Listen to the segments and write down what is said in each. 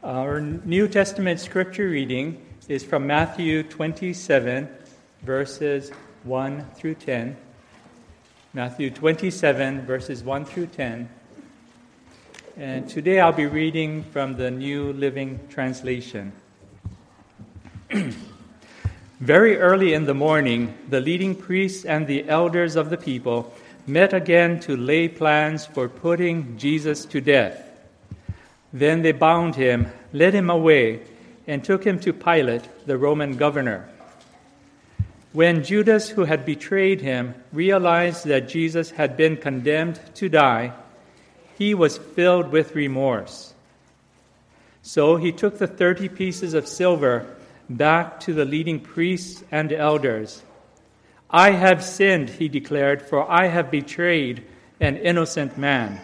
Our New Testament scripture reading is from Matthew 27, verses 1 through 10. Matthew 27, verses 1 through 10. And today I'll be reading from the New Living Translation. Very early in the morning, the leading priests and the elders of the people met again to lay plans for putting Jesus to death. Then they bound him, led him away, and took him to Pilate, the Roman governor. When Judas, who had betrayed him, realized that Jesus had been condemned to die, he was filled with remorse. So he took the 30 pieces of silver back to the leading priests and elders. "I have sinned," he declared, "for I have betrayed an innocent man."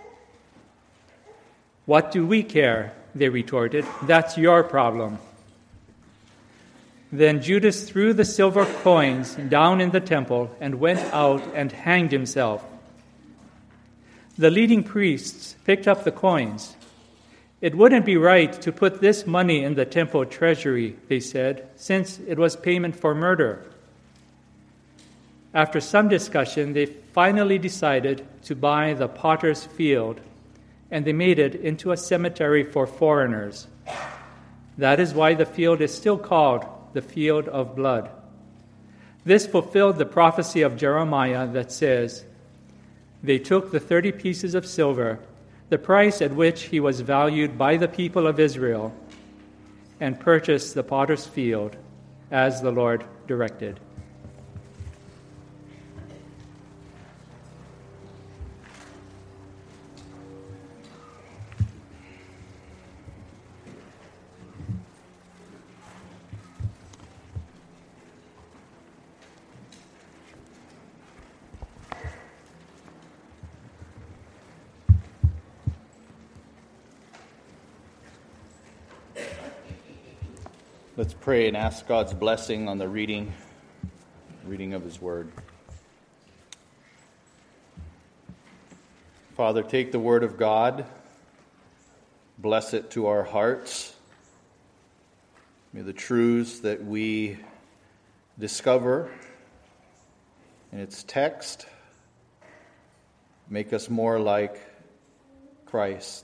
"What do we care?" they retorted. "That's your problem." Then Judas threw the silver coins down in the temple and went out and hanged himself. The leading priests picked up the coins. "It wouldn't be right to put this money in the temple treasury," they said, "since it was payment for murder." After some discussion, they finally decided to buy the potter's field, and they made it into a cemetery for foreigners. That is why the field is still called the Field of Blood. This fulfilled the prophecy of Jeremiah that says, "They took the 30 pieces of silver, the price at which he was valued by the people of Israel, and purchased the potter's field as the Lord directed." Let's pray and ask God's blessing on the reading of His Word. Father, take the Word of God, bless it to our hearts. May the truths that we discover in its text make us more like Christ.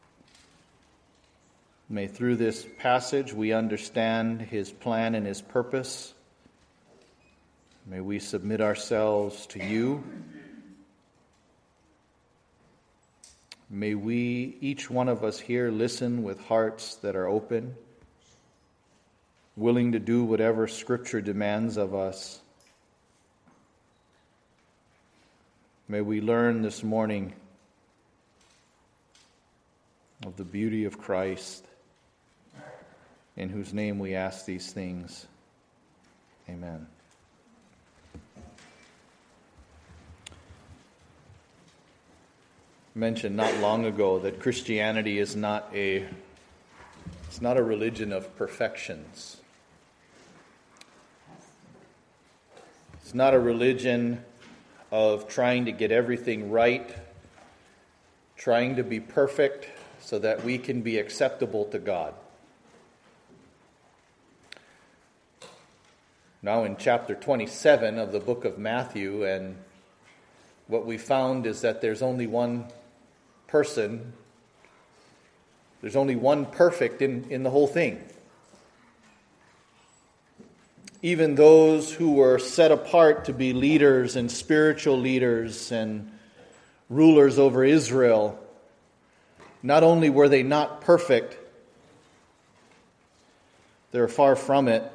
May through this passage we understand His plan and His purpose. May we submit ourselves to You. May we, each one of us here, listen with hearts that are open, willing to do whatever Scripture demands of us. May we learn this morning of the beauty of Christ, in whose name we ask these things. Amen. I mentioned not long ago that Christianity is not a religion of perfections. It's not a religion of trying to get everything right, trying to be perfect so that we can be acceptable to God. Now in chapter 27 of the book of Matthew, and what we found is that there's only one person, there's only one perfect in the whole thing. Even those who were set apart to be leaders and spiritual leaders and rulers over Israel, not only were they not perfect, they're far from it.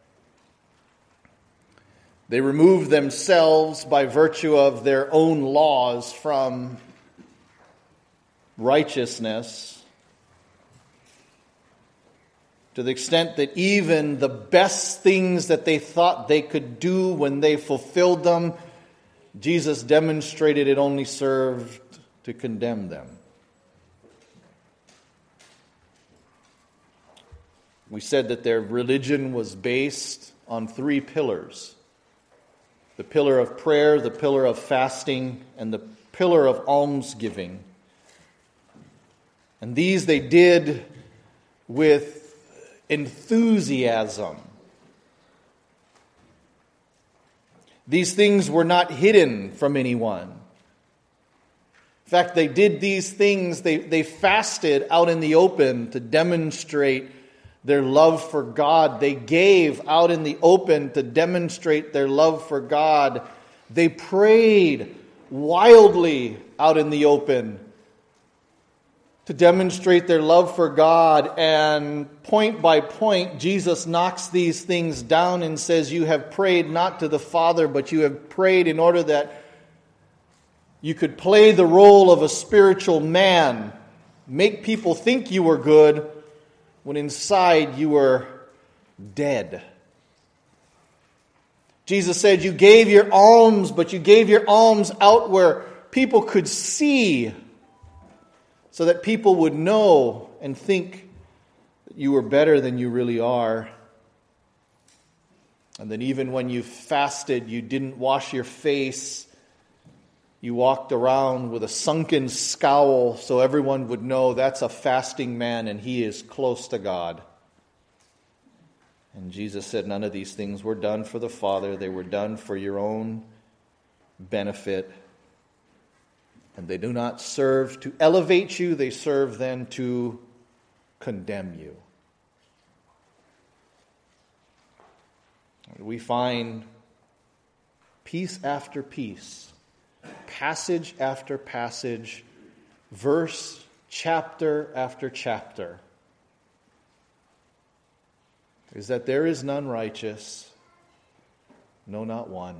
They removed themselves by virtue of their own laws from righteousness, to the extent that even the best things that they thought they could do, when they fulfilled them, Jesus demonstrated it only served to condemn them. We said that their religion was based on 3 pillars. The pillar of prayer, the pillar of fasting, and the pillar of almsgiving. And these they did with enthusiasm. These things were not hidden from anyone. In fact, they did these things, they fasted out in the open to demonstrate their love for God. They gave out in the open to demonstrate their love for God. They prayed wildly out in the open to demonstrate their love for God. And point by point, Jesus knocks these things down and says, you have prayed not to the Father, but you have prayed in order that you could play the role of a spiritual man, make people think you were good, when inside you were dead. Jesus said, you gave your alms, but you gave your alms out where people could see, so that people would know and think that you were better than you really are. And that even when you fasted, you didn't wash your face. You walked around with a sunken scowl so everyone would know that's a fasting man and he is close to God. And Jesus said none of these things were done for the Father. They were done for your own benefit. And they do not serve to elevate you. They serve then to condemn you. We find piece after piece, passage after passage, verse, chapter after chapter, is that there is none righteous, no, not one.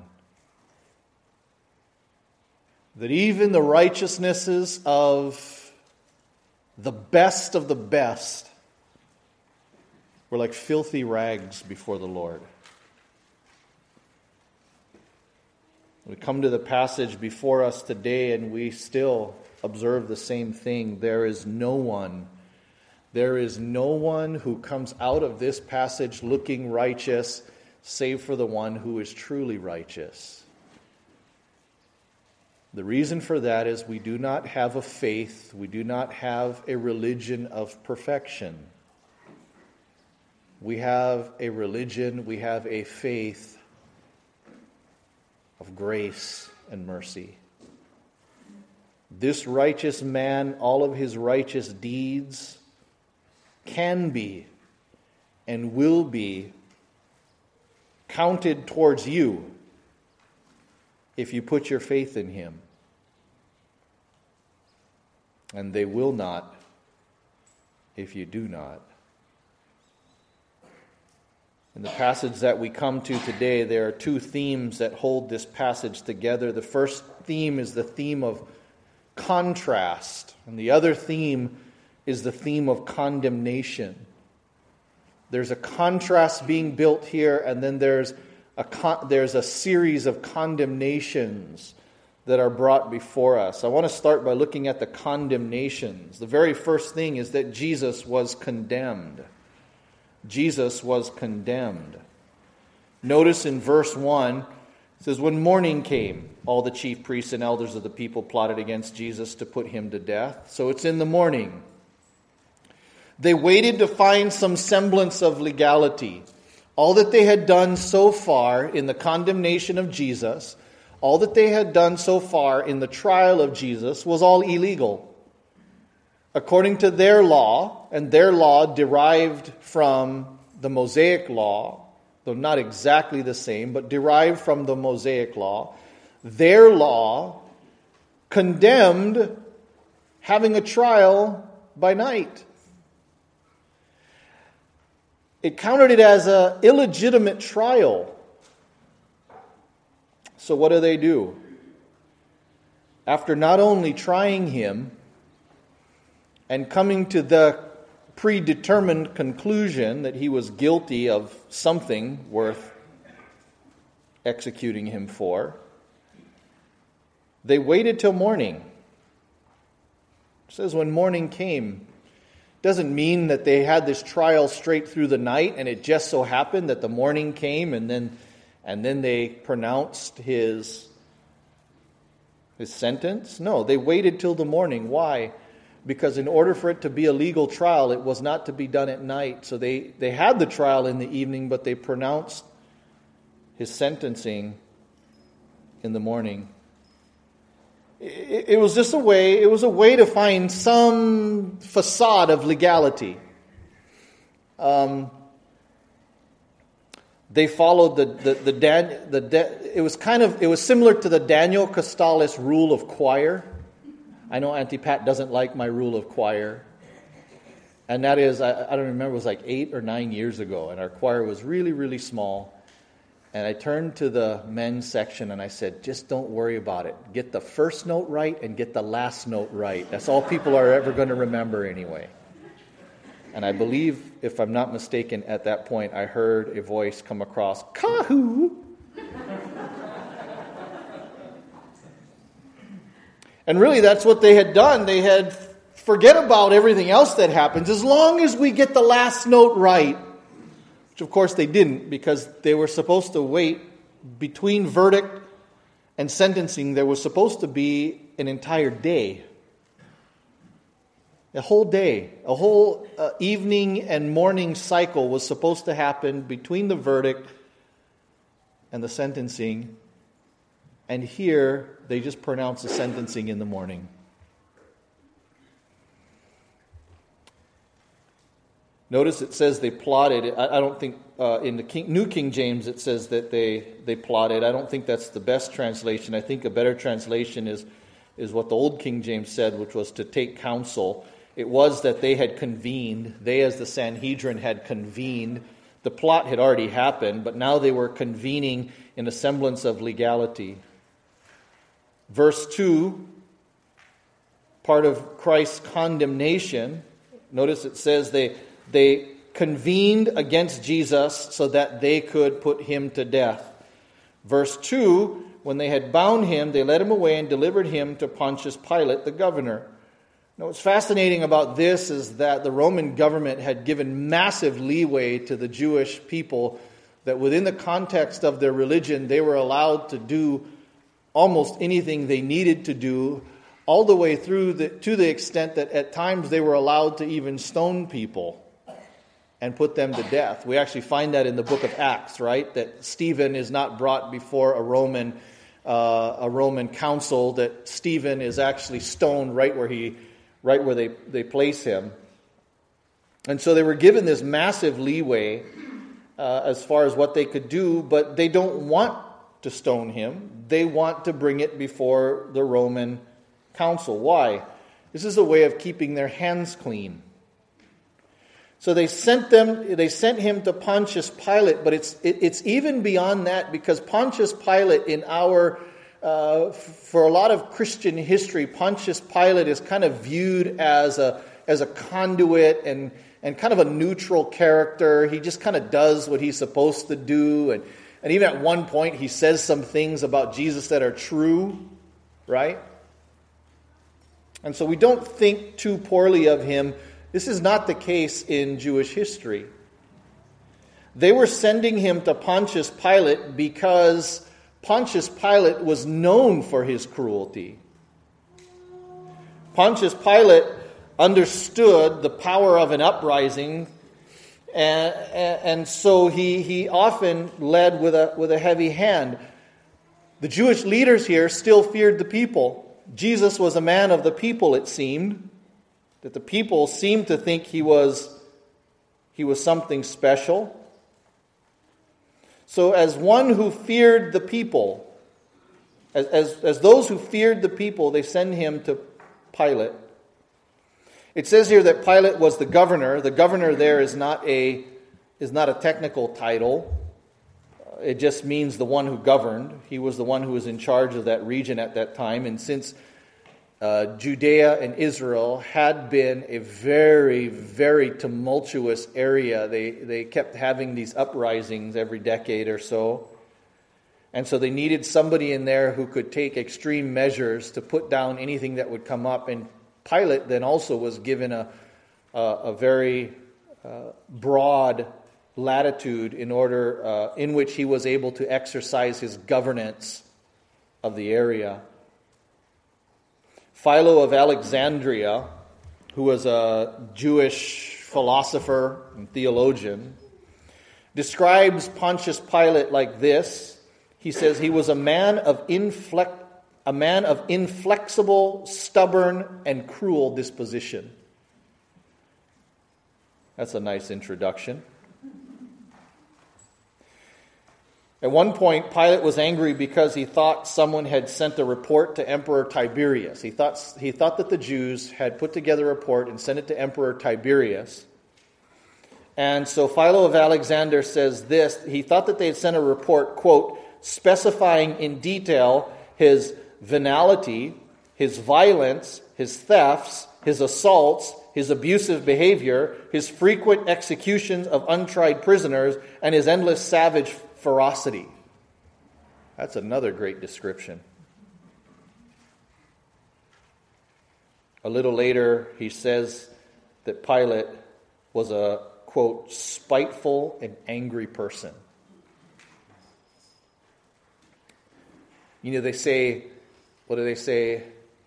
That even the righteousnesses of the best were like filthy rags before the Lord. We come to the passage before us today and we still observe the same thing. There is no one who comes out of this passage looking righteous, save for the one who is truly righteous. The reason for that is we do not have a faith, we do not have a religion of perfection. We have a religion, we have a faith of grace and mercy. This righteous man, all of his righteous deeds can be and will be counted towards you if you put your faith in him. And they will not if you do not. In the passage that we come to today, there are two themes that hold this passage together. The first theme is the theme of contrast, and the other theme is the theme of condemnation. There's a contrast being built here, and then there's a series of condemnations that are brought before us. I want to start by looking at the condemnations. The very first thing is that Jesus was condemned. Jesus was condemned. Notice in verse 1, it says, when morning came, all the chief priests and elders of the people plotted against Jesus to put him to death. So it's in the morning. They waited to find some semblance of legality. All that they had done so far in the condemnation of Jesus, all that they had done so far in the trial of Jesus was all illegal. According to their law, and their law derived from the Mosaic law, though not exactly the same, but derived from the Mosaic law, their law condemned having a trial by night. It counted it as an illegitimate trial. So what do? After not only trying him and coming to the predetermined conclusion that he was guilty of something worth executing him for, they waited till morning. It says when morning came. Doesn't mean that they had this trial straight through the night and it just so happened that the morning came and then they pronounced his sentence. No, they waited till the morning. Why? because in order for it to be a legal trial, it was not to be done at night. So they had the trial in the evening, but they pronounced his sentencing in the morning. It was just a way to find some facade of legality. They followed it was similar to the Daniel Costalis rule of choir. I know Auntie Pat doesn't like my rule of choir. And that is, I don't remember, it was like 8 or 9 years ago, and our choir was really, really small. And I turned to the men's section and I said, just don't worry about it. Get the first note right and get the last note right. That's all people are ever going to remember anyway. And I believe, if I'm not mistaken, at that point I heard a voice come across, Kahoo! And really that's what they had done. They had forget about everything else that happens as long as we get the last note right. Which of course they didn't, because they were supposed to wait between verdict and sentencing. There was supposed to be an entire day. A whole day. A whole evening and morning cycle was supposed to happen between the verdict and the sentencing. And here, they just pronounce the sentencing in the morning. Notice it says they plotted. I don't think in the New King James it says that they plotted. I don't think that's the best translation. I think a better translation is what the Old King James said, which was to take counsel. It was that they had convened. They, as the Sanhedrin, had convened. The plot had already happened, but now they were convening in a semblance of legality. Verse 2, part of Christ's condemnation, notice it says they convened against Jesus so that they could put him to death. Verse 2, when they had bound him, they led him away and delivered him to Pontius Pilate, the governor. Now, what's fascinating about this is that the Roman government had given massive leeway to the Jewish people, that within the context of their religion, they were allowed to do almost anything they needed to do, all the way through to the extent that at times they were allowed to even stone people and put them to death. We actually find that in the book of Acts, right? That Stephen is not brought before a Roman council, that Stephen is actually stoned right where they place him. And so they were given this massive leeway as far as what they could do, but they don't want to stone him. They want to bring it before the Roman council. Why? This is a way of keeping their hands clean. So they sent him to Pontius Pilate, but it's even beyond that, because Pontius Pilate for a lot of Christian history, Pontius Pilate is kind of viewed as a conduit and kind of a neutral character. He just kind of does what he's supposed to do, and even at one point he says some things about Jesus that are true, right? And so we don't think too poorly of him. This is not the case in Jewish history. They were sending him to Pontius Pilate because Pontius Pilate was known for his cruelty. Pontius Pilate understood the power of an uprising, and so he often led with a heavy hand. The Jewish leaders here still feared the people. Jesus was a man of the people, it seemed. That the people seemed to think he was something special. So as one who feared the people, as those who feared the people, they send him to Pilate. It says here that Pilate was the governor. The governor there is not a technical title. It just means the one who governed. He was the one who was in charge of that region at that time. And since Judea and Israel had been a very, very tumultuous area, they kept having these uprisings every decade or so. And so they needed somebody in there who could take extreme measures to put down anything that would come up. And Pilate then also was given a very broad latitude in which he was able to exercise his governance of the area. Philo of Alexandria who was a Jewish philosopher and theologian, describes Pontius Pilate like this. He says he was a man of inflexible, stubborn, and cruel disposition. That's a nice introduction. At one point, Pilate was angry because he thought someone had sent a report to Emperor Tiberius. He thought that the Jews had put together a report and sent it to Emperor Tiberius. And so Philo of Alexander says this. He thought that they had sent a report, quote, specifying in detail his venality, his violence, his thefts, his assaults, his abusive behavior, his frequent executions of untried prisoners, and his endless savage ferocity. That's another great description. A little later, he says that Pilate was a, quote, spiteful and angry person. You know, they say, what do they say?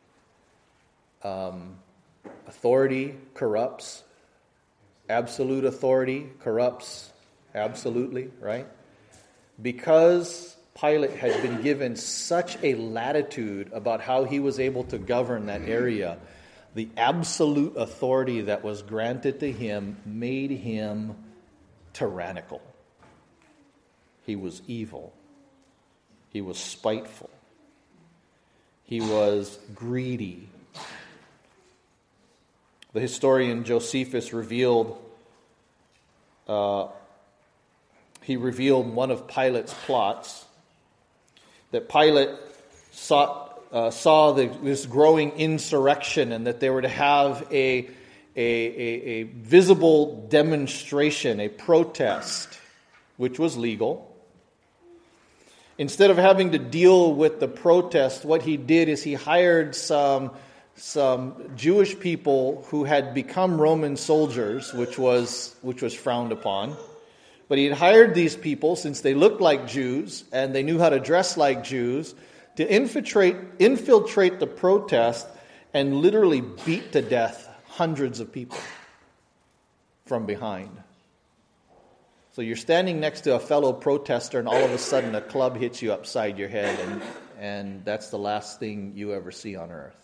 Authority corrupts. Absolute authority corrupts absolutely, right? Because Pilate had been given such a latitude about how he was able to govern that area, the absolute authority that was granted to him made him tyrannical. He was evil. He was spiteful. He was greedy. The historian Josephus revealed one of Pilate's plots, that Pilate saw this growing insurrection, and that they were to have a visible demonstration, a protest, which was legal. Instead of having to deal with the protest, what he did is he hired some Jewish people who had become Roman soldiers, which was frowned upon. But he had hired these people, since they looked like Jews and they knew how to dress like Jews, to infiltrate the protest and literally beat to death hundreds of people from behind. So you're standing next to a fellow protester, and all of a sudden a club hits you upside your head, and that's the last thing you ever see on earth.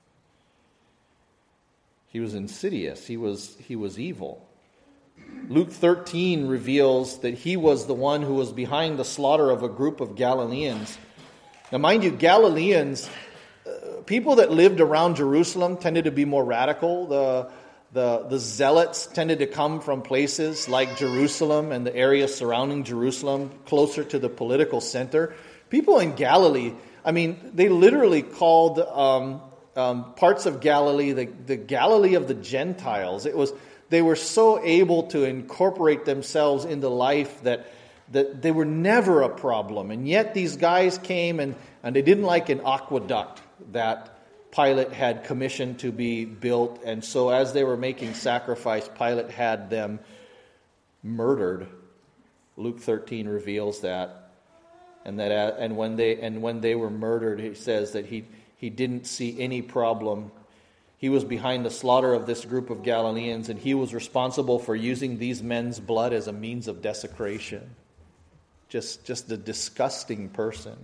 He was insidious. He was evil. Luke 13 reveals that he was the one who was behind the slaughter of a group of Galileans. Now, mind you, Galileans, people that lived around Jerusalem, tended to be more radical. The zealots tended to come from places like Jerusalem and the area surrounding Jerusalem, closer to the political center. People in Galilee, they literally called parts of Galilee the Galilee of the Gentiles. They were so able to incorporate themselves into life that they were never a problem. And yet these guys came and they didn't like an aqueduct that Pilate had commissioned to be built. And so as they were making sacrifice, Pilate had them murdered. Luke 13 reveals that. And when they were murdered, he says that he didn't see any problem. He was behind the slaughter of this group of Galileans, and he was responsible for using these men's blood as a means of desecration. Just a disgusting person.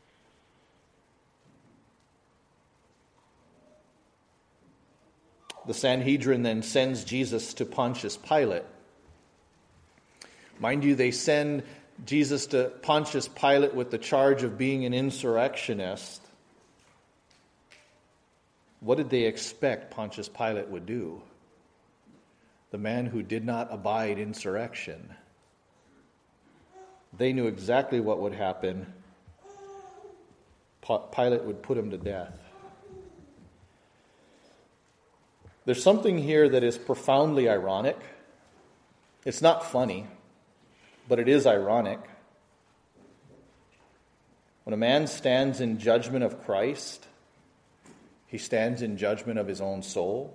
The Sanhedrin then sends Jesus to Pontius Pilate. Mind you, they send Jesus to Pontius Pilate with the charge of being an insurrectionist. What did they expect Pontius Pilate would do? The man who did not abide insurrection. They knew exactly what would happen. Pilate would put him to death. There's something here that is profoundly ironic. It's not funny, but it is ironic. When a man stands in judgment of Christ, he stands in judgment of his own soul.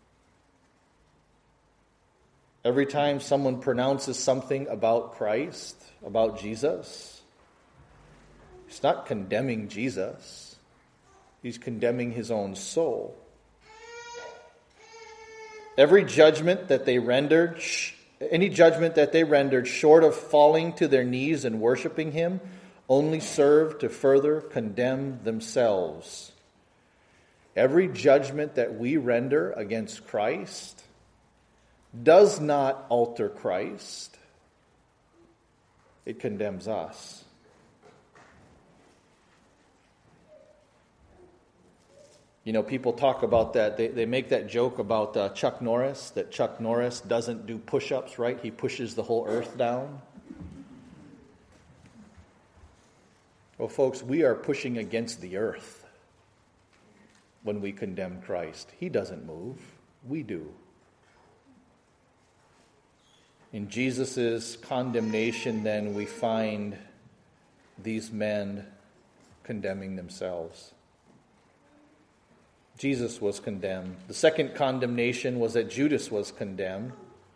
Every time someone pronounces something about Christ, about Jesus, he's not condemning Jesus. He's condemning his own soul. Every judgment that they rendered, any judgment that they rendered short of falling to their knees and worshiping him, only served to further condemn themselves. Every judgment that we render against Christ does not alter Christ. It condemns us. You know, people talk about that. They make that joke about Chuck Norris, that Chuck Norris doesn't do push-ups, right? He pushes the whole earth down. Well, folks, we are pushing against the earth when we condemn Christ. He doesn't move. We do. In Jesus' condemnation, then, we find these men condemning themselves. Jesus was condemned. The second condemnation was that Judas was condemned.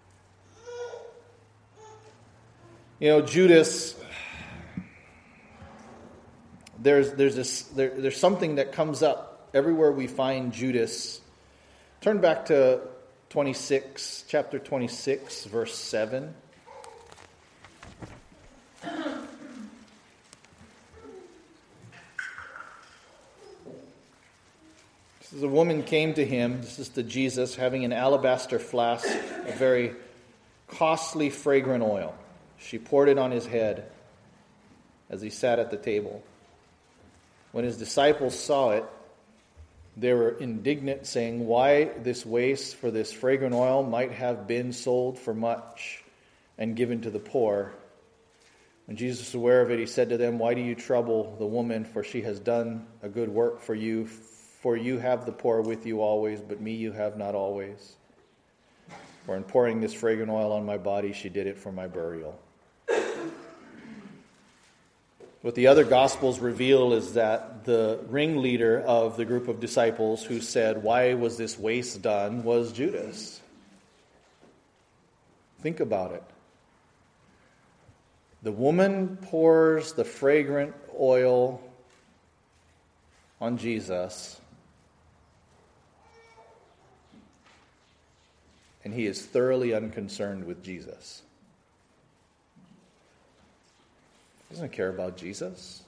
You know, Judas, there's something that comes up everywhere we find Judas. Turn back to chapter 26, verse 7. This is a woman came to him, this is to Jesus, having an alabaster flask of very costly fragrant oil. She poured it on his head as he sat at the table. When his disciples saw it, they were indignant, saying, "Why this waste? For this fragrant oil might have been sold for much and given to the poor." When Jesus was aware of it, he said to them, "Why do you trouble the woman? For she has done a good work for you. For you have the poor with you always, but me you have not always. For in pouring this fragrant oil on my body, she did it for my burial." What the other Gospels reveal is that the ringleader of the group of disciples who said, "Why was this waste done?" was Judas. Think about it. The woman pours the fragrant oil on Jesus, and he is thoroughly unconcerned with Jesus. He doesn't care about Jesus.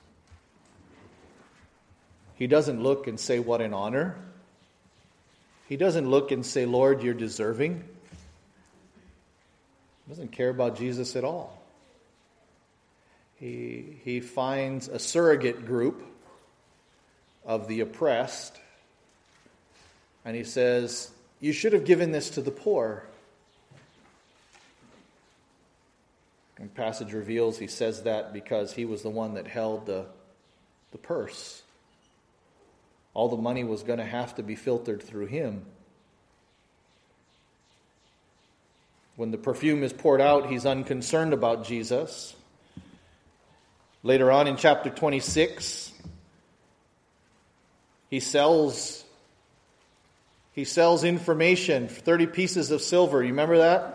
He doesn't look and say, "What an honor." He doesn't look and say, "Lord, you're deserving." He doesn't care about Jesus at all. He finds a surrogate group of the oppressed, and he says, "You should have given this to the poor." And the passage reveals he says that because he was the one that held the purse. All the money was going to have to be filtered through him. When the perfume is poured out, he's unconcerned about Jesus. Later on in chapter 26, he sells information for 30 pieces of silver. You remember that?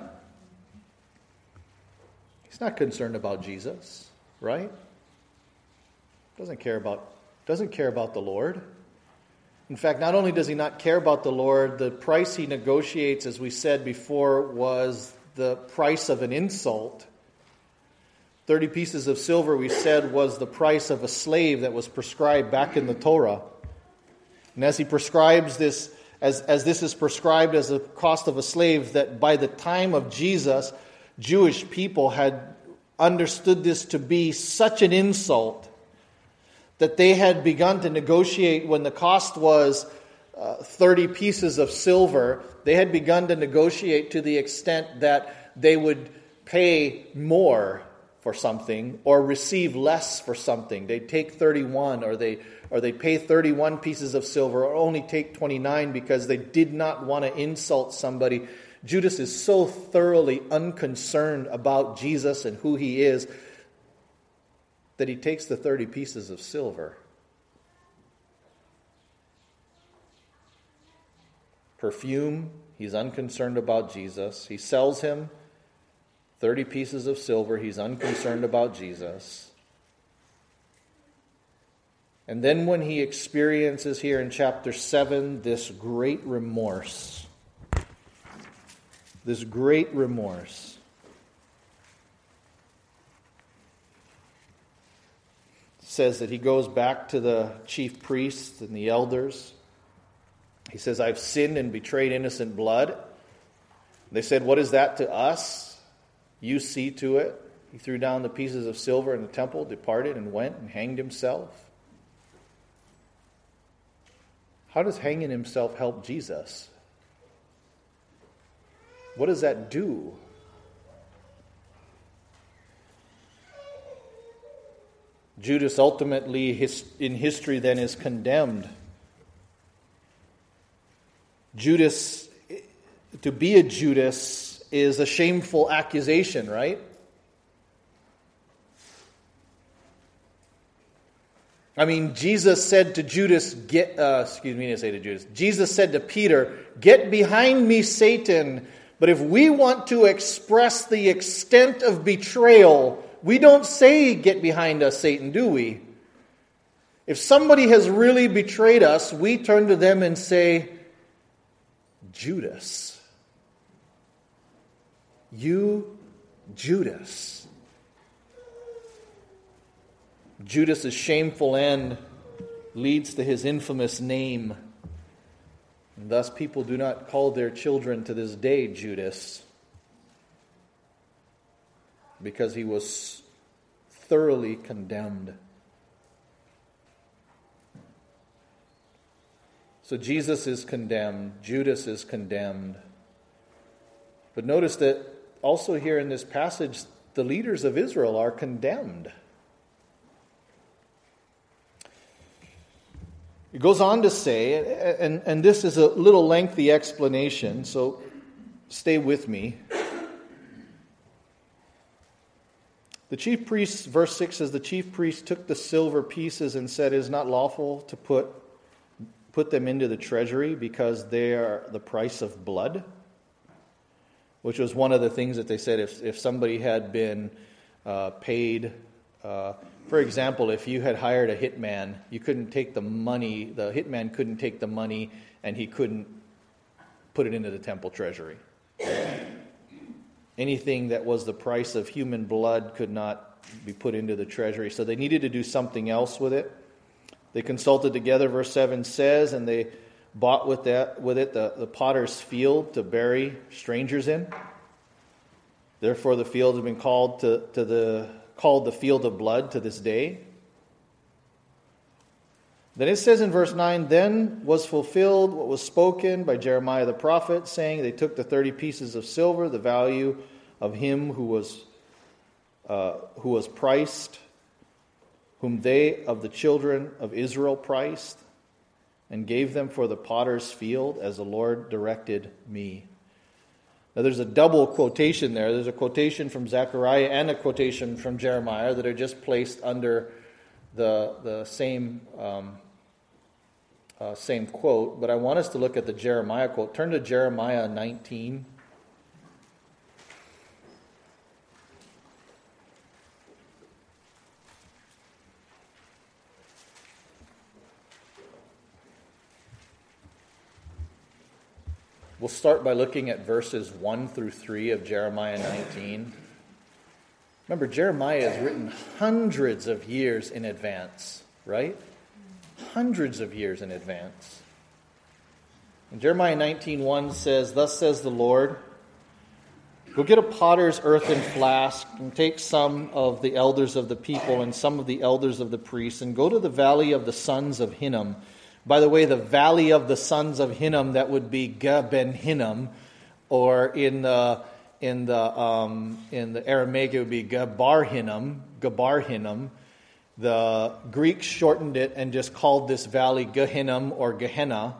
He's not concerned about Jesus, right? Doesn't care about the Lord. In fact, not only does he not care about the Lord, the price he negotiates, as we said before, was the price of an insult. 30 pieces of silver, we said, was the price of a slave that was prescribed back in the Torah. And as he prescribes this, as this is prescribed as the cost of a slave, that by the time of Jesus, Jewish people had understood this to be such an insult that they had begun to negotiate when the cost was 30 pieces of silver. They had begun to negotiate to the extent that they would pay more for something or receive less for something. They'd take 31 or they'd pay 31 pieces of silver or only take 29 because they did not want to insult somebody. Judas is so thoroughly unconcerned about Jesus and who he is that he takes the 30 pieces of silver. Perfume, he's unconcerned about Jesus. He sells him 30 pieces of silver. He's unconcerned about Jesus. And then when he experiences here in chapter 7 this great remorse, this great remorse. It says that he goes back to the chief priests and the elders. He says, I've sinned and betrayed innocent blood. They said, what is that to us? You see to it. He threw down the pieces of silver in the temple, departed, and went and hanged himself. How does hanging himself help Jesus? What does that do? Judas ultimately, in history, then is condemned. Judas, to be a Judas is a shameful accusation, right? I mean, Jesus said to Judas, Jesus said to Peter, "Get behind me, Satan." But if we want to express the extent of betrayal, we don't say, "Get behind us, Satan," do we? If somebody has really betrayed us, we turn to them and say, "Judas. You, Judas." Judas' shameful end leads to his infamous name. And thus people do not call their children to this day Judas, because he was thoroughly condemned. So Jesus is condemned, Judas is condemned. But notice that also here in this passage, the leaders of Israel are condemned. It goes on to say, and this is a little lengthy explanation, so stay with me. The chief priests, verse 6 says, the chief priests took the silver pieces and said, "It is not lawful to put them into the treasury because they are the price of blood," which was one of the things that they said if somebody had been paid. For example, if you had hired a hitman, you couldn't take the money, the hitman couldn't take the money, and he couldn't put it into the temple treasury. Anything that was the price of human blood could not be put into the treasury. So they needed to do something else with it. They consulted together, verse 7 says, and they bought with it the potter's field to bury strangers in. Therefore the field has been called the field of blood to this day. Then it says in verse 9, then was fulfilled what was spoken by Jeremiah the prophet, saying, they took the 30 pieces of silver, the value of him who was priced, whom they of the children of Israel priced, and gave them for the potter's field, as the Lord directed me. Now there's a double quotation there. There's a quotation from Zechariah and a quotation from Jeremiah that are just placed under the same quote. But I want us to look at the Jeremiah quote. Turn to Jeremiah 19. We'll start by looking at verses 1 through 3 of Jeremiah 19. Remember, Jeremiah is written hundreds of years in advance, right? Hundreds of years in advance. And Jeremiah 19:1 says, thus says the Lord, go get a potter's earthen flask and take some of the elders of the people and some of the elders of the priests and go to the valley of the sons of Hinnom. By the way, the valley of the sons of Hinnom, that would be Ben Hinnom, or in the Aramaic it would be Gabar Hinnom. The Greeks shortened it and just called this valley Gehinnom or Gehenna.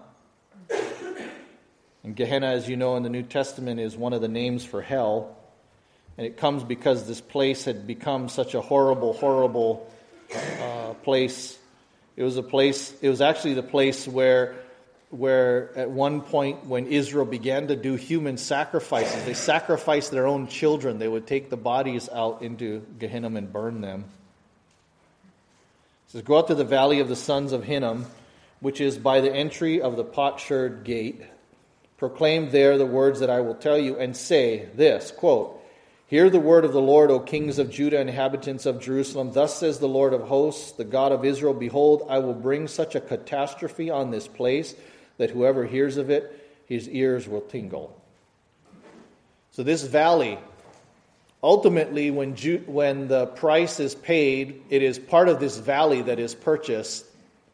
And Gehenna, as you know in the New Testament, is one of the names for hell. And it comes because this place had become such a horrible place. It was actually the place where at one point when Israel began to do human sacrifices, they sacrificed their own children. They would take the bodies out into Gehenna and burn them. It says, go out to the valley of the sons of Hinnom, which is by the entry of the potsherd gate. proclaim there the words that I will tell you, and say this, quote, hear the word of the Lord, O kings of Judah, inhabitants of Jerusalem. Thus says the Lord of hosts, the God of Israel, behold, I will bring such a catastrophe on this place that whoever hears of it, his ears will tingle. So this valley, ultimately, when the price is paid, it is part of this valley that is purchased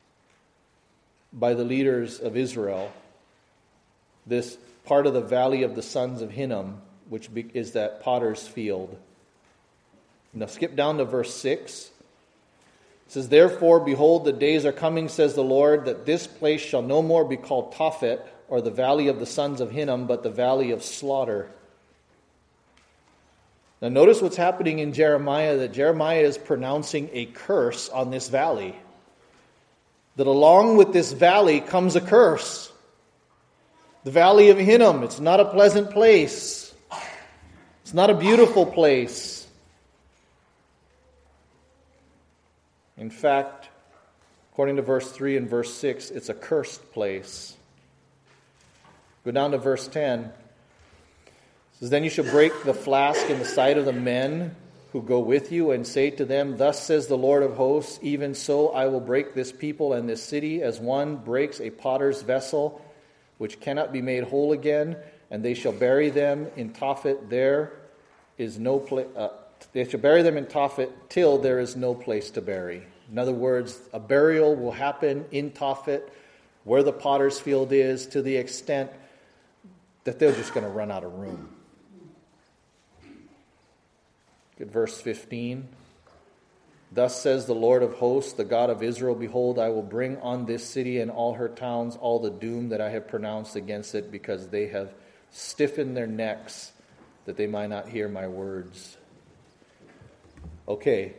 by the leaders of Israel. This part of the valley of the sons of Hinnom, which is that potter's field. Now skip down to verse 6. It says, therefore, behold, the days are coming, says the Lord, that this place shall no more be called Tophet, or the valley of the sons of Hinnom, but the valley of slaughter. Now notice what's happening in Jeremiah, that Jeremiah is pronouncing a curse on this valley. That along with this valley comes a curse. The valley of Hinnom, it's not a pleasant place. It's not a beautiful place. In fact, according to verse 3 and verse 6, it's a cursed place. Go down to verse 10. It says, then you shall break the flask in the sight of the men who go with you, and say to them, thus says the Lord of hosts, even so I will break this people and this city as one breaks a potter's vessel, which cannot be made whole again, and they shall bury them in Tophet. There is no place. They shall bury them in Tophet till there is no place to bury. In other words, a burial will happen in Tophet, where the potter's field is, to the extent that they're just going to run out of room. Look at verse 15. Thus says the Lord of hosts, the God of Israel, behold, I will bring on this city and all her towns all the doom that I have pronounced against it, because they have stiffened their necks that they might not hear my words. Okay.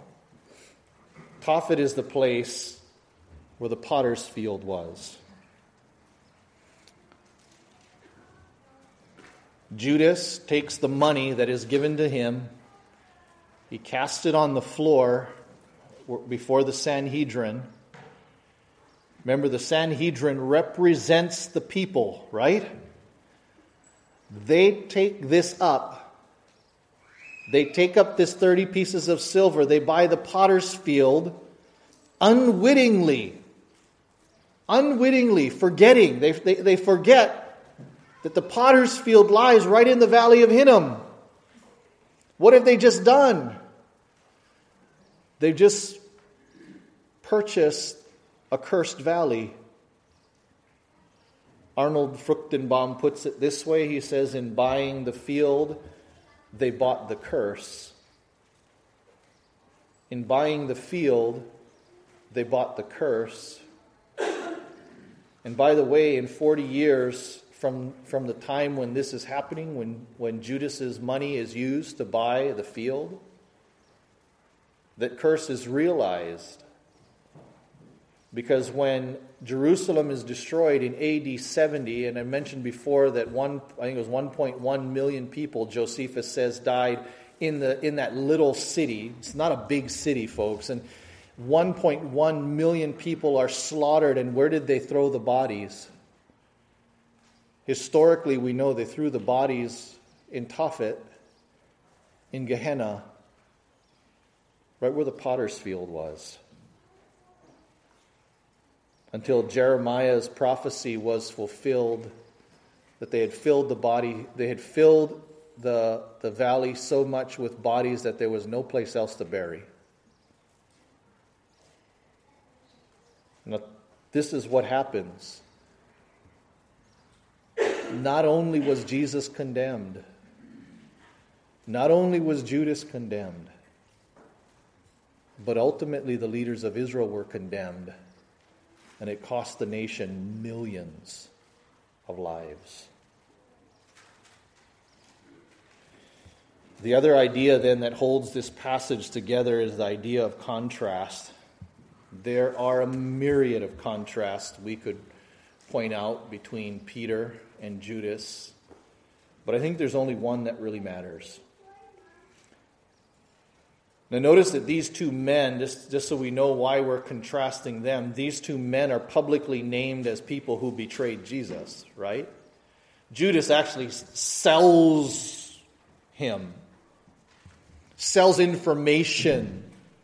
Tophet is the place where the potter's field was. Judas takes the money that is given to him. He casts it on the floor before the Sanhedrin. Remember, the Sanhedrin represents the people, right? They take this up. They take up this 30 pieces of silver. They buy the potter's field unwittingly, forgetting. They forget that the potter's field lies right in the valley of Hinnom. What have they just done? They've just purchased a cursed valley. Arnold Fruchtenbaum puts it this way. He says, in buying the field, they bought the curse. In buying the field, they bought the curse. And by the way, in 40 years from the time when this is happening, when Judas's money is used to buy the field, that curse is realized. Because when Jerusalem is destroyed in AD 70, and I mentioned before that I think it was 1.1 million people, Josephus says, died in that little city. It's not a big city, folks. And 1.1 million people are slaughtered. And where did they throw the bodies? Historically, we know they threw the bodies in Tophet, in Gehenna, right where the potter's field was. Until Jeremiah's prophecy was fulfilled, that they had filled the valley so much with bodies that there was no place else to bury. Now, this is what happens. Not only was Jesus condemned, not only was Judas condemned, but ultimately the leaders of Israel were condemned, and it cost the nation millions of lives. The other idea then that holds this passage together is the idea of contrast. There are a myriad of contrasts we could point out between Peter and Judas, but I think there's only one that really matters. Now notice that these two men, just so we know why we're contrasting them, these two men are publicly named as people who betrayed Jesus, right? Judas actually sells him, sells information.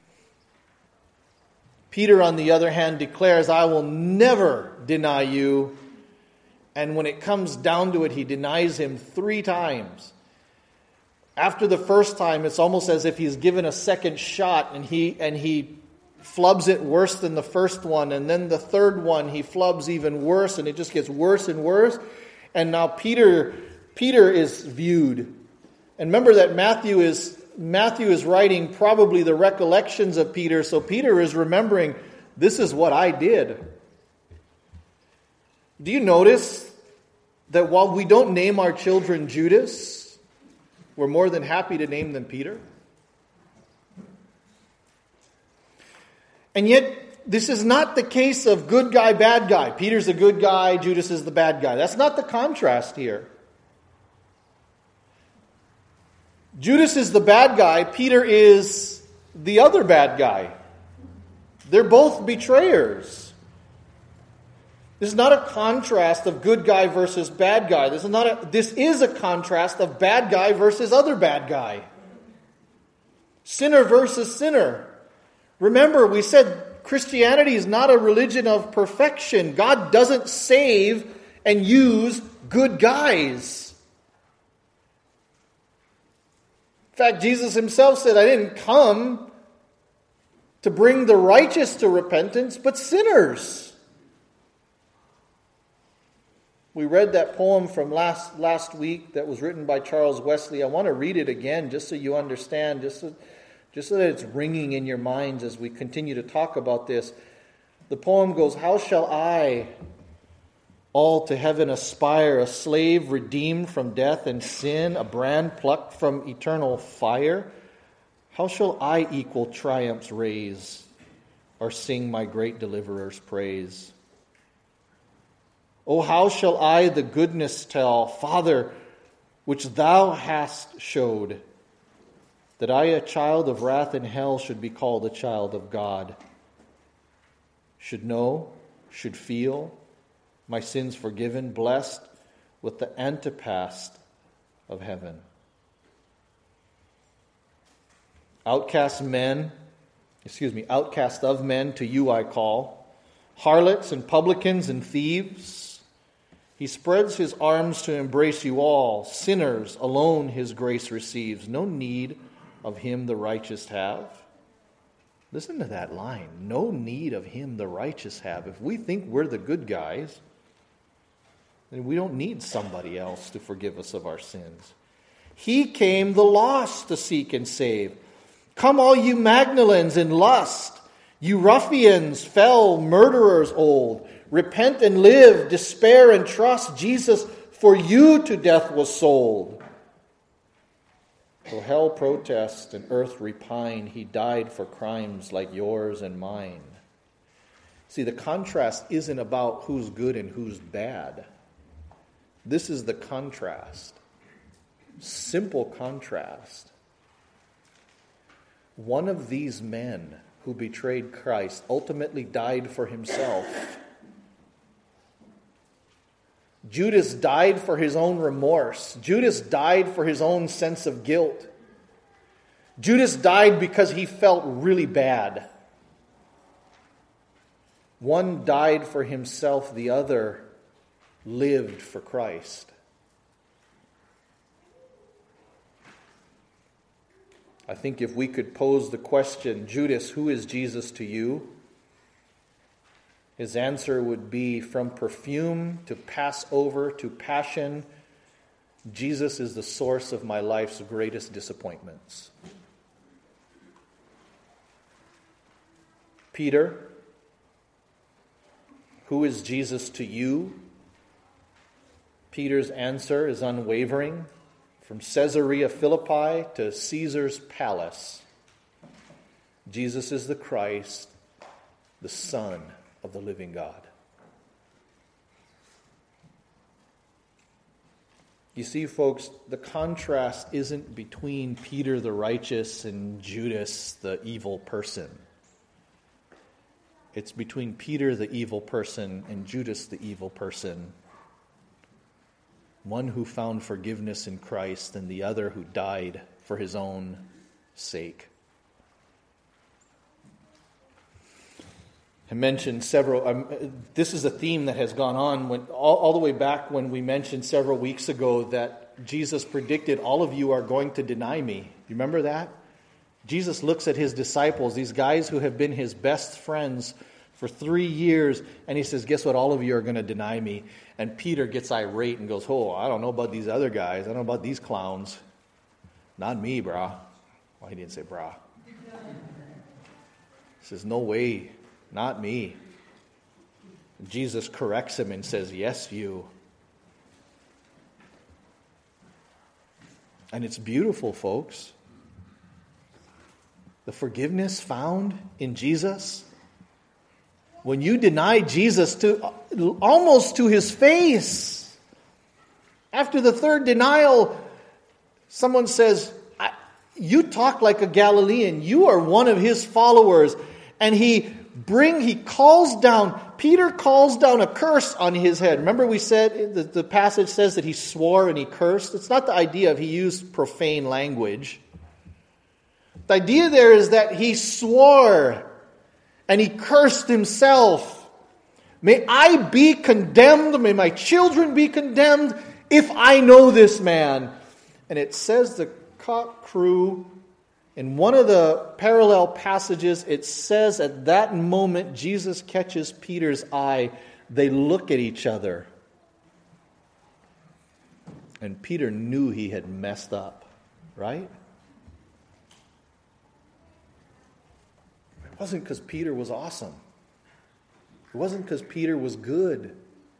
Peter, on the other hand, declares, I will never deny you. And when it comes down to it, he denies him 3 times. After the first time, it's almost as if he's given a second shot, and he flubs it worse than the first one. And then the third one, he flubs even worse, and it just gets worse and worse. And now Peter is viewed. And remember that Matthew is writing probably the recollections of Peter, so Peter is remembering, this is what I did. Do you notice that while we don't name our children Judas, we're more than happy to name them Peter? And yet, this is not the case of good guy, bad guy. Peter's the good guy, Judas is the bad guy. That's not the contrast here. Judas is the bad guy, Peter is the other bad guy. They're both betrayers. This is not a contrast of good guy versus bad guy. This is a contrast of bad guy versus other bad guy. Sinner versus sinner. Remember, we said Christianity is not a religion of perfection. God doesn't save and use good guys. In fact, Jesus himself said, I didn't come to bring the righteous to repentance, but sinners. We read that poem from last week that was written by Charles Wesley. I want to read it again just so you understand, just so that it's ringing in your minds as we continue to talk about this. The poem goes, how shall I all to heaven aspire, a slave redeemed from death and sin, a brand plucked from eternal fire? How shall I equal triumphs raise, or sing my great deliverer's praise? Oh, how shall I the goodness tell, Father, which thou hast showed, that I, a child of wrath and hell, should be called a child of God, should know, should feel, my sins forgiven, blessed with the antepast of heaven. Outcast of men, to you I call, harlots and publicans and thieves. He spreads his arms to embrace you all. Sinners alone his grace receives. No need of him the righteous have. Listen to that line. No need of him the righteous have. If we think we're the good guys, then we don't need somebody else to forgive us of our sins. He came the lost to seek and save. Come all you Magdalens in lust, you ruffians, fell, murderers old. Repent and live, despair and trust. Jesus for you to death was sold. Though hell protest and earth repine, he died for crimes like yours and mine. See, the contrast isn't about who's good and who's bad. This is the contrast. Simple contrast. One of these men who betrayed Christ ultimately died for himself. Judas died for his own remorse. Judas died for his own sense of guilt. Judas died because he felt really bad. One died for himself, the other lived for Christ. I think if we could pose the question, Judas, who is Jesus to you? His answer would be, from perfume to Passover to passion, Jesus is the source of my life's greatest disappointments. Peter, who is Jesus to you? Peter's answer is unwavering. From Caesarea Philippi to Caesar's palace, Jesus is the Christ, the Son of the living God. You see, folks, the contrast isn't between Peter the righteous and Judas the evil person. It's between Peter the evil person and Judas the evil person. one who found forgiveness in Christ and the other who died for his own sake. I mentioned several, this is a theme that has gone on all the way back when we mentioned several weeks ago that Jesus predicted, all of you are going to deny me. You remember that? Jesus looks at his disciples, these guys who have been his best friends for 3 years, and he says, guess what? All of you are going to deny me. And Peter gets irate and goes, oh, I don't know about these other guys. I don't know about these clowns. Not me, brah. Well, he didn't say brah. He says, no way. Not me. Jesus corrects him and says, yes, you. And it's beautiful, folks. The forgiveness found in Jesus. When you deny Jesus almost to his face. After the third denial, someone says, you talk like a Galilean. You are one of his followers. And Peter calls down a curse on his head. Remember we said, the passage says that he swore and he cursed. It's not the idea of he used profane language. The idea there is that he swore and he cursed himself. May I be condemned, may my children be condemned if I know this man. And it says the cock crew. In one of the parallel passages, it says at that moment Jesus catches Peter's eye. They look at each other. And Peter knew he had messed up, right? It wasn't because Peter was awesome. It wasn't because Peter was good.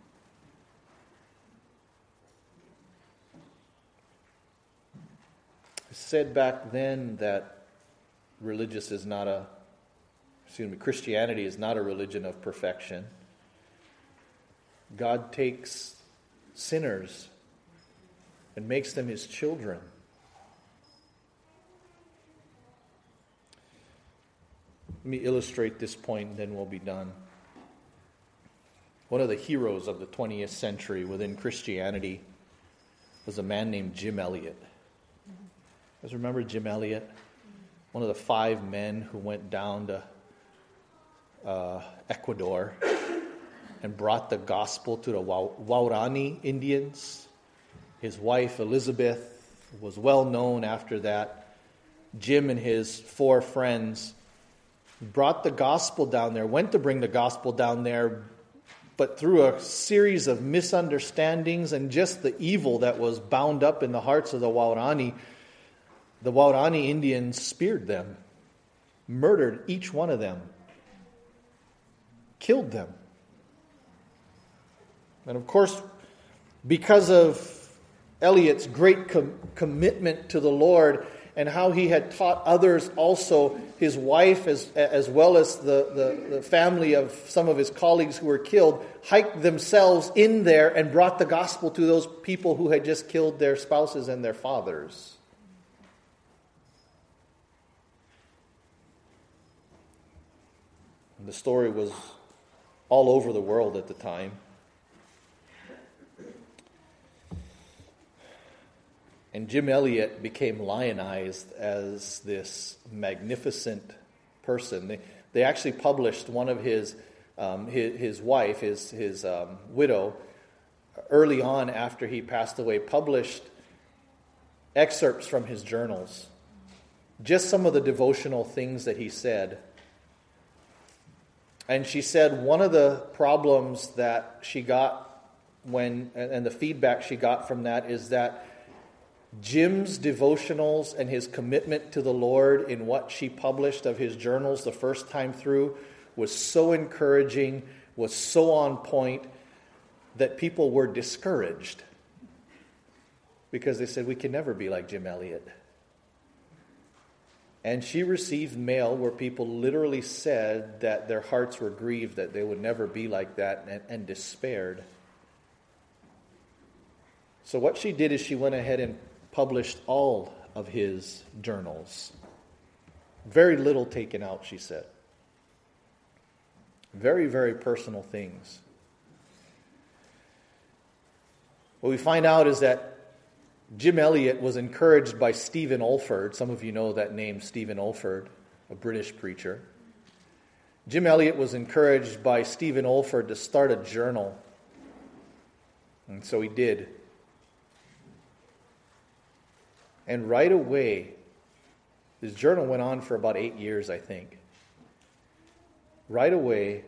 Said back then that Christianity is not a religion of perfection. God takes sinners and makes them his children. Let me illustrate this point and then we'll be done. One of the heroes of the 20th century within Christianity was a man named Jim Elliot. You guys remember Jim Elliot? One of the 5 men who went down to Ecuador and brought the gospel to the Waorani Indians. His wife, Elizabeth, was well known after that. Jim and his 4 friends brought the gospel down there, went to bring the gospel down there, but through a series of misunderstandings and just the evil that was bound up in the hearts of the Waorani Indians speared them, murdered each one of them, killed them. And of course, because of Eliot's great commitment to the Lord and how he had taught others also, his wife as well as the family of some of his colleagues who were killed, hiked themselves in there and brought the gospel to those people who had just killed their spouses and their fathers. The story was all over the world at the time. And Jim Elliot became lionized as this magnificent person. They actually published one of his wife, his widow, early on after he passed away, published excerpts from his journals. Just some of the devotional things that he said. And she said one of the problems that she got and the feedback she got from that is that Jim's devotionals and his commitment to the Lord in what she published of his journals the first time through was so encouraging, was so on point, that people were discouraged. Because they said, we can never be like Jim Elliot. And she received mail where people literally said that their hearts were grieved, that they would never be like that, and despaired. So what she did is she went ahead and published all of his journals. Very little taken out, she said. Very, very personal things. What we find out is that Jim Elliot was encouraged by Stephen Olford. Some of you know that name, Stephen Olford, a British preacher. Jim Elliot was encouraged by Stephen Olford to start a journal. And so he did. And right away, his journal went on for about 8 years, I think. Right away,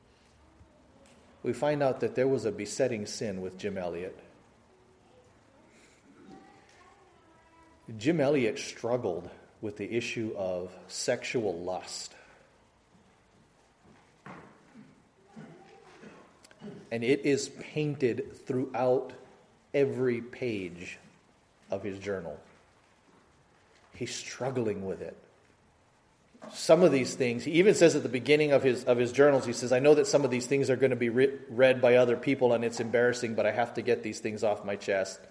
we find out that there was a besetting sin with Jim Elliot. Jim Elliot struggled with the issue of sexual lust. And it is painted throughout every page of his journal. He's struggling with it. Some of these things, he even says at the beginning of his journals, he says, I know that some of these things are going to be read by other people and it's embarrassing, but I have to get these things off my chest.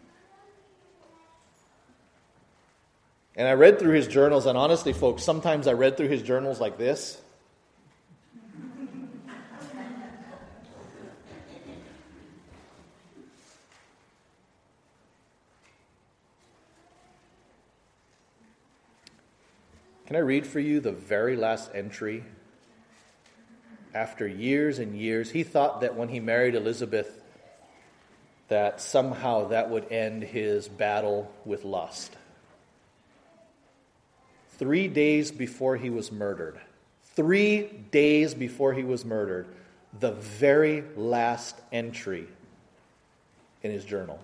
And I read through his journals, and honestly, folks, sometimes I read through his journals like this. Can I read for you the very last entry? After years and years, he thought that when he married Elizabeth, that somehow that would end his battle with lust. 3 days before he was murdered, 3 days before he was murdered, the very last entry in his journal.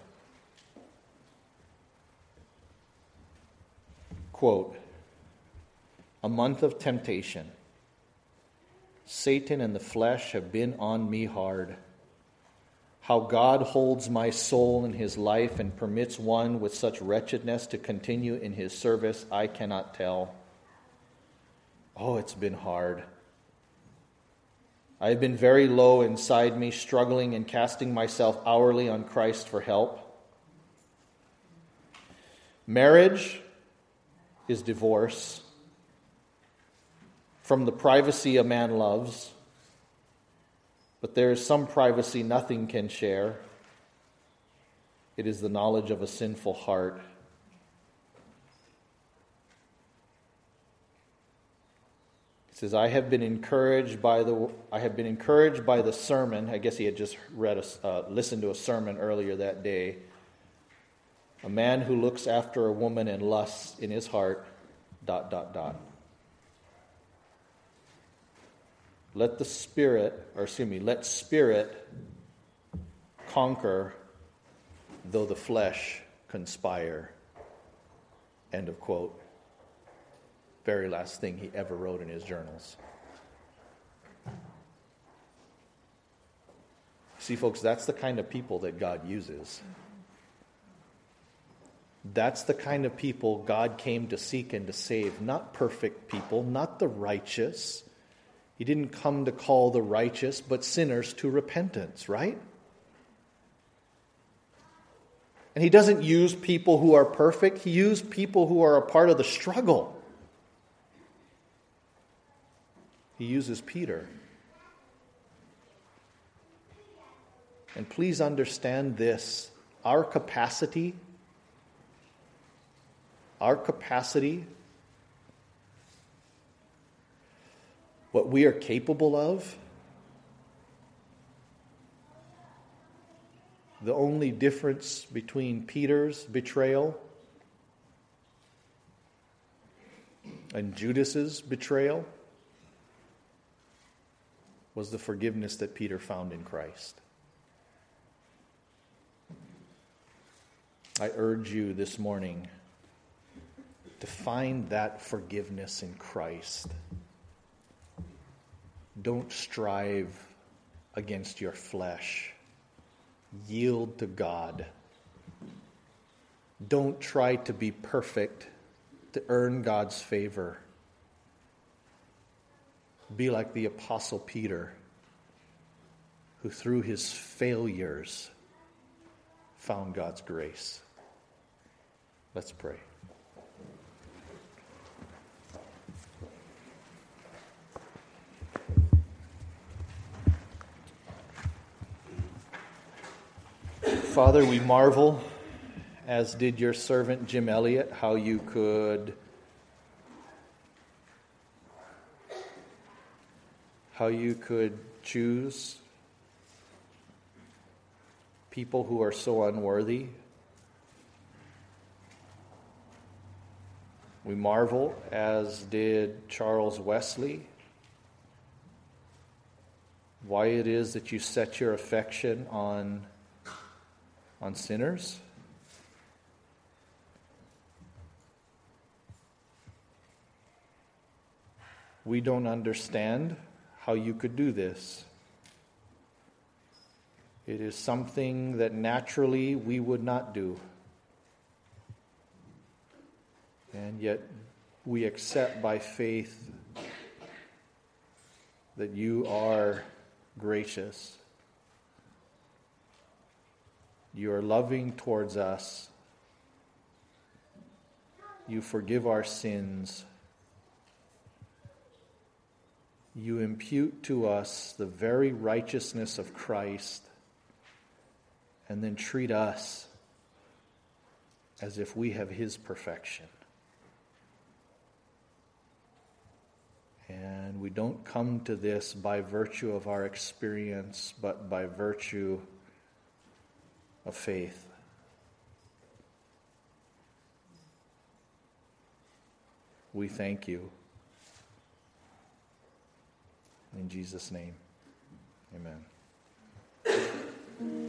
Quote, a month of temptation. Satan and the flesh have been on me hard. How God holds my soul in his life and permits one with such wretchedness to continue in his service, I cannot tell. Oh, it's been hard. I have been very low inside me, struggling and casting myself hourly on Christ for help. Marriage is divorce from the privacy a man loves. But there is some privacy nothing can share. It is the knowledge of a sinful heart. He says, I have been encouraged by the sermon. I guess he had just listened to a sermon earlier that day. A man who looks after a woman and lusts in his heart, ... Let spirit conquer, though the flesh conspire. End of quote. Very last thing he ever wrote in his journals. See, folks, that's the kind of people that God uses. That's the kind of people God came to seek and to save. Not perfect people, not the righteous. He didn't come to call the righteous, but sinners to repentance, right? And he doesn't use people who are perfect. He used people who are a part of the struggle. He uses Peter. And please understand this. Our capacity what we are capable of, the only difference between Peter's betrayal and Judas's betrayal was the forgiveness that Peter found in Christ. I urge you this morning to find that forgiveness in Christ. Don't strive against your flesh. Yield to God. Don't try to be perfect to earn God's favor. Be like the Apostle Peter, who through his failures found God's grace. Let's pray. Father, we marvel, as did your servant Jim Elliot, how you could choose people who are so unworthy. We marvel, as did Charles Wesley, why it is that you set your affection on sinners. We don't understand how you could do this. It is something that naturally we would not do. And yet we accept by faith that you are gracious. You are loving towards us. You forgive our sins. You impute to us the very righteousness of Christ, and then treat us as if we have his perfection. And we don't come to this by virtue of our experience, but by virtue of faith. We thank you. In Jesus' name, amen.